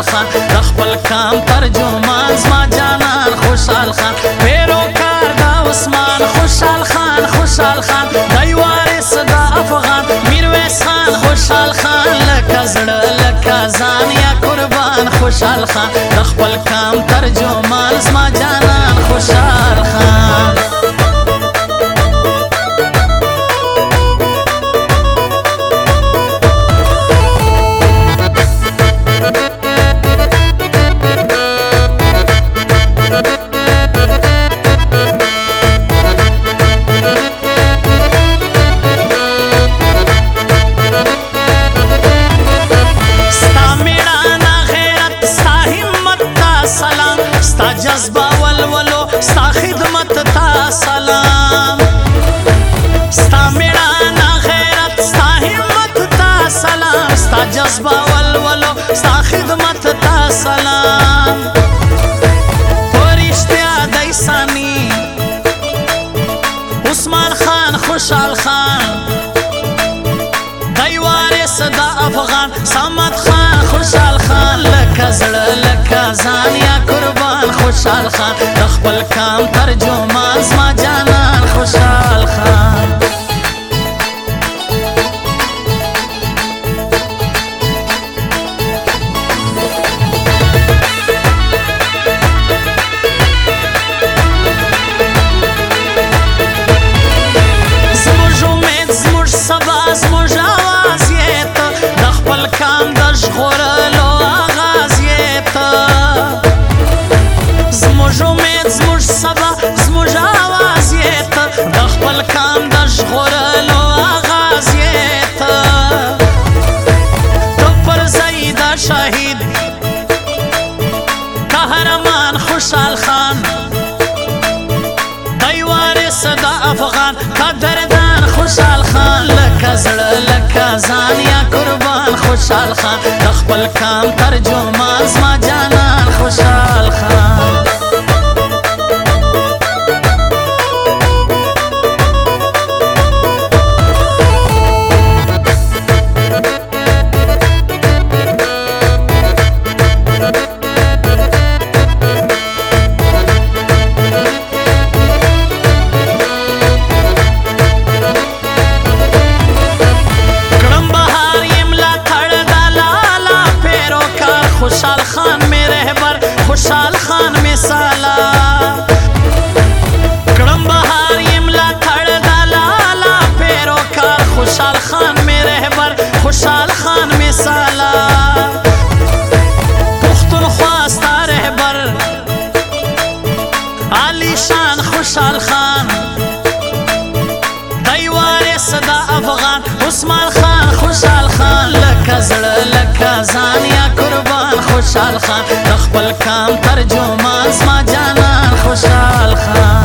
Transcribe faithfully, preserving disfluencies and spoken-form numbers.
خان د خپل کام ترجمان زما جانان خوشحال خان پیروکار د عثمان خوشحال خان خوشحال خان دی وارث د افغان میرویس خان خوشحال خان لکه زړه لکه ځان یا قربان خوشحال خان د خپل کام ترجمان زما جانان خوشحال خان ستا جذبه ولولو ستا خدمت تا سلام ستا میړانه غیرت ستا همت تا سلام ستا جذبه ولولو ستا خدمت تا سلام فرشتیا دی ثانی عثمان خان خوشحال خان دی وارث د افغان صمد خان خوشحال خان لکه زړه لکه ځان یا قربان خوشحال خان د خپل کام ترجمان زما جانان خوشحال خان زموږ امید زموږ سبا زموږ آواز یې ته د خپل کام د ژغورلو آغاز یې ته زموږ امید زموږ سبا زموږ آواز یې ته د خپل کام د ژغورلو آغاز یې ته ته پر ځای د شهید قهرمان خوشحال خان دی وارث د افغان قدردان خوشحال خان لکه زړه لکه ځان یا قربان خوشحال خان د خپل کام ترجمان زما جانان خوشحال خان خوشحال خان میں رہبر خوشحال خان میں سالہ کڑم بہار یملا کھڑ دا لالا پیروکار خوشحال خان میں رہبر خوشحال خان میں سالہ پختونخوا ستا رہبر علی شان خوشحال خان دی وارث دا افغان عثمان خان خوشحال خان لکه زړه لکه ځان یا قربان خوشحال خان د خپل کام ترجمان زما جانان خوشحال خان